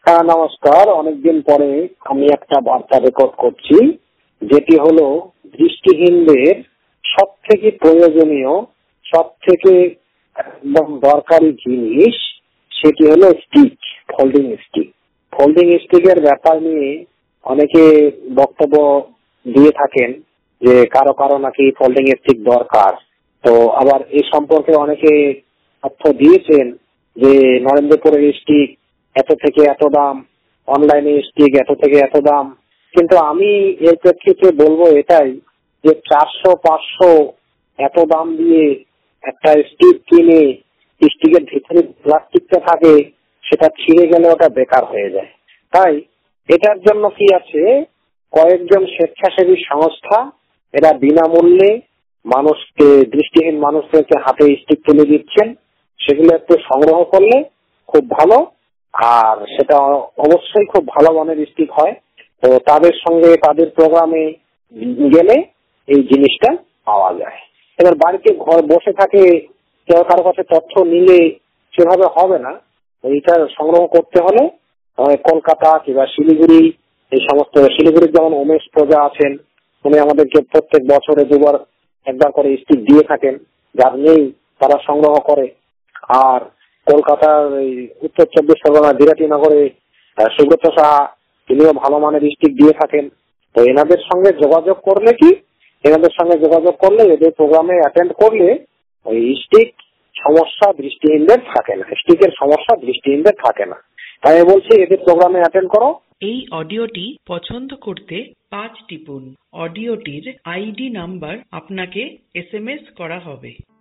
হ্যাঁ, নমস্কার। অনেকদিন পরে আমি একটা বার্তা রেকর্ড করছি, যেটি হলো দৃষ্টিহীনদের সব থেকে প্রয়োজনীয়, সব থেকে একদম দরকারি জিনিস, সেটি হলো স্টিক, ফোল্ডিং স্টিক। ফোল্ডিং স্টিকের ব্যাপার নিয়ে অনেকে বক্তব্য দিয়ে থাকেন যে কারো কারো নাকি ফোল্ডিং স্টিক দরকার। তো আবার এ সম্পর্কে অনেকে তথ্য দিয়েছেন যে নরেন্দ্রপুরের স্টিক এত থেকে এত দাম, অনলাইনে স্টিক এত থেকে এত দাম। কিন্তু আমি এর প্রেক্ষিতে বলবো এটাই যে 400-500 এত দাম দিয়ে একটা স্টিক কিনে স্টিকের ভিতরে প্লাস্টিকটা থাকে, সেটা ছিঁড়ে গেলে ওটা বেকার হয়ে যায়। তাই এটার জন্য কি আছে, কয়েকজন স্বেচ্ছাসেবী সংস্থা এরা বিনামূল্যে মানুষকে, দৃষ্টিহীন মানুষদেরকে হাতে স্টিক তুলে দিচ্ছেন। সেগুলো একটু সংগ্রহ করলে খুব ভালো, আর সেটা অবশ্যই খুব ভালো মানের স্টিক হয়। তো তাদের সঙ্গে তাদের প্রোগ্রামে গেলে এই জিনিসটা পাওয়া যায়। এবার বাড়িতে ঘর বসে থাকে কেউ কারো কাছে তথ্য নিলে সেভাবে হবে না। এইটা সংগ্রহ করতে হলে কলকাতা কিংবা শিলিগুড়ি, এই সমস্ত, শিলিগুড়ির যেমন উমেশ প্রজা আছেন, উনি আমাদেরকে প্রত্যেক বছরে দুবার একবার করে স্টিক দিয়ে থাকেন। যার নেই তারা সংগ্রহ করে। আর কলকাতার উত্তর 24 পরগনা বিরাটিনগরে সুব্রত সাহা, তিনিও ভালো মানের স্টিক দিয়ে থাকেন। তো এনাদের সঙ্গে যোগাযোগ করলে এদের প্রোগ্রামে অ্যাটেন্ড করলে ওই স্টিক সমস্যা দৃষ্টিহীনদের থাকে না, স্টিকের সমস্যা দৃষ্টিহীনদের থাকে না। তাই বলছি এদের প্রোগ্রামে অ্যাটেন্ড করো। এই অডিওটি পছন্দ করতে 5 টিপুন। অডিওটির আইডি নাম্বার আপনাকে SMS করা হবে।